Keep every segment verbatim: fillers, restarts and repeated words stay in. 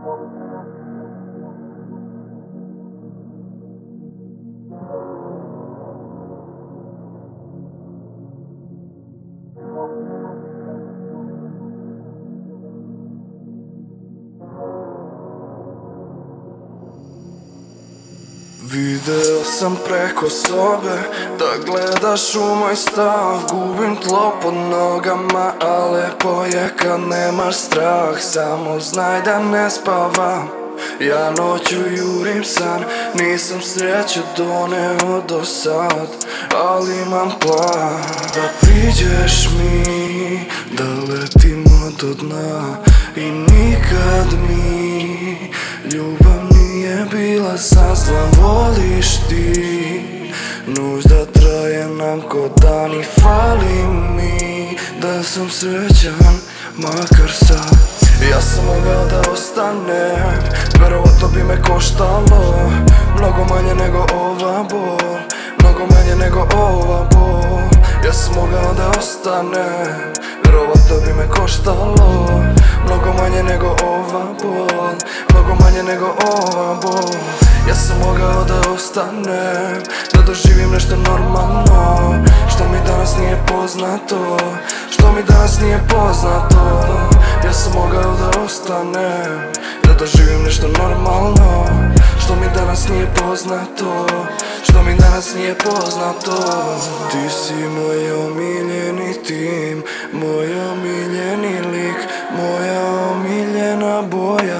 Video sam preko sobe da gledaš u moj stav. Gubim tlo pod nogama, a lepo je kad nemaš strah. Samo znaj da ne spavam, ja noću jurim san. Nisam sreću doneo do sad, ali imam plan. Da priđeš mi, da letimo do dna. I nikad mi ljubav nije bila sazvan. Voliš ti, nužda traje nam ko dan. I fali mi da sam srećan, makar sad. Ja sam mogao da ostanem, verovatno bi me koštalo mnogo manje nego ova bol, mnogo manje nego ova bol. Ja sam mogao da ostanem, verovatno bi me koštalo mnogo manje nego ova bol, mnogo manje nego ova bol. Ja sam mogao da ostanem, da doživim nešto normalno, što mi danas nije poznato, što mi danas nije poznato. Ja sam mogao da ostanem, da doživim nešto normalno, što mi danas nije poznato, što mi danas nije poznato. Ti si moj omiljeni tim, moj omiljeni lik, moja omiljena boja,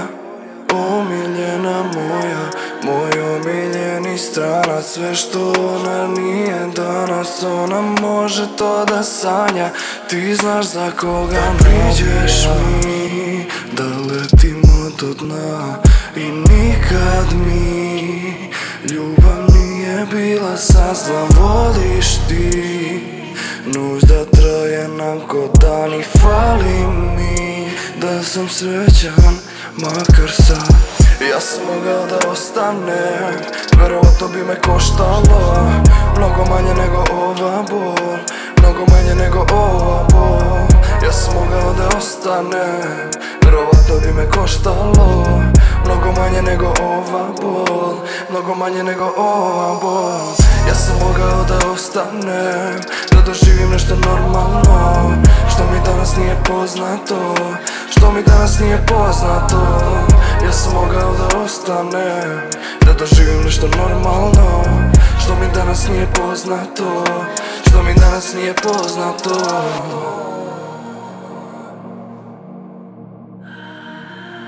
omiljena moja, moj omiljeni stranac. Sve što ona nije danas, ona može to da sanja. Ti znaš za koga priđeš mi, da letimo do dna. I nikad mi ljubav nije bila sazvan. Voliš ti, nužda traje nam ko dan. I fali mi da sam srećan, makar sad. Ja sam mogao da ostanem, verovatno bi me koštalo mnogo manje nego ova bol, mnogo manje nego ova bol. Ja sam mogao da ostanem, verovatno bi me koštalo mnogo manje nego ova bol, mnogo manje nego ova bol. Ja sam mogao da ostanem, da doživim nešto normalno, što mi danas nije poznato, što mi danas nije poznato. Ja sam mogao da ostanem, da doživim nešto normalno, što mi danas nije poznato, što mi danas nije poznato.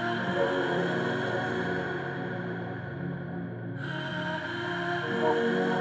Oh,